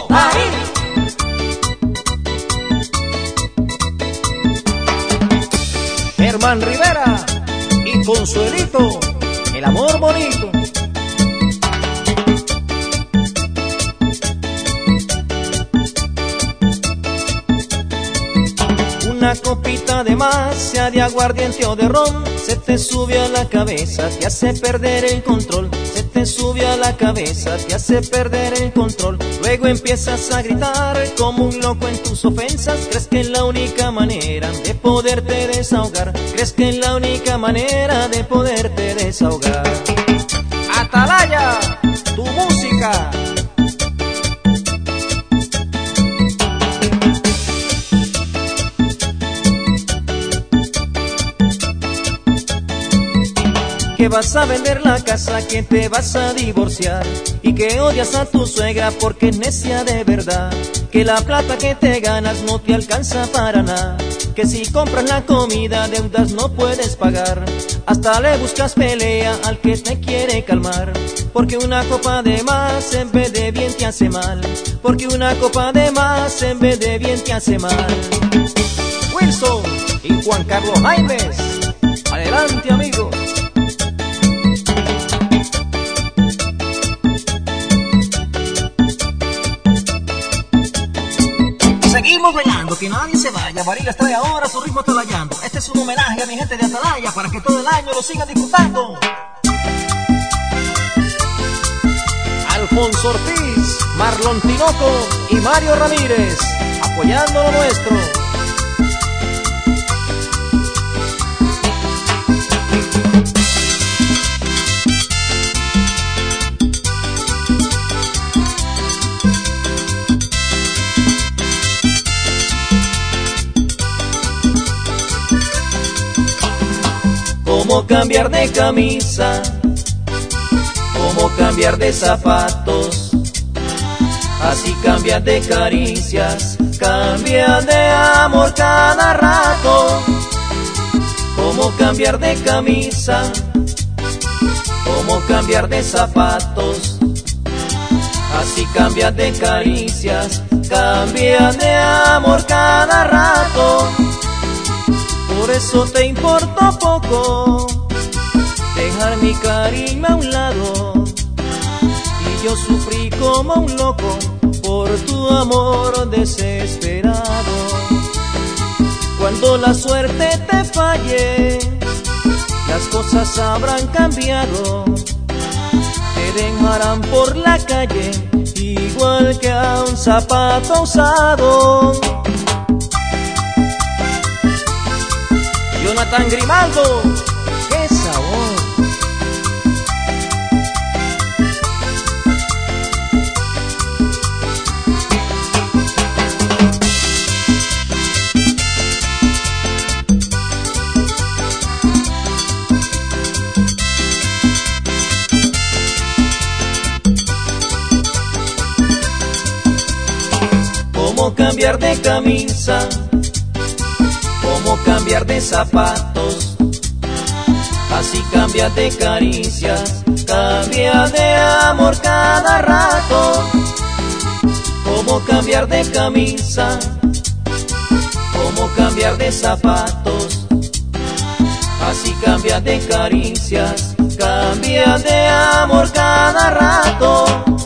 Ahí. Germán Rivera y Consuelito, el amor bonito. Una copita de más, sea de aguardiente o de ron, se te sube a la cabeza, te hace perder el control. Se te sube a la cabeza, te hace perder el control. Luego empiezas a gritar como un loco en tus ofensas. Crees que es la única manera de poderte desahogar. Crees que es la única manera de poderte desahogar. Atalaya, tu música. Que vas a vender la casa, que te vas a divorciar y que odias a tu suegra porque es necia de verdad. Que la plata que te ganas no te alcanza para nada. Que si compras la comida, deudas no puedes pagar. Hasta le buscas pelea al que te quiere calmar. Porque una copa de más en vez de bien te hace mal. Porque una copa de más en vez de bien te hace mal. Wilson y Juan Carlos Jaimes, adelante amigos. Seguimos bailando, que nadie se vaya. Barilas trae ahora su ritmo atalayando. Este es un homenaje a mi gente de Atalaya para que todo el año lo sigan disfrutando. Alfonso Ortiz, Marlon Tinoco y Mario Ramírez, apoyando lo nuestro. Cómo cambiar de camisa, cómo cambiar de zapatos, así cambias de caricias, cambias de amor cada rato. Cómo cambiar de camisa, cómo cambiar de zapatos, así cambias de caricias, cambias de amor cada rato. Por eso te importó poco dejar mi cariño a un lado, y yo sufrí como un loco por tu amor desesperado. Cuando la suerte te falle, las cosas habrán cambiado, te dejarán por la calle igual que a un zapato usado. Jonathan Grimaldo, ¡qué sabor! ¿Cómo cambiar de camisa? Cómo cambiar de zapatos, así cambias de caricias, cambias de amor cada rato. Cómo cambiar de camisa, cómo cambiar de zapatos, así cambias de caricias, cambias de amor cada rato.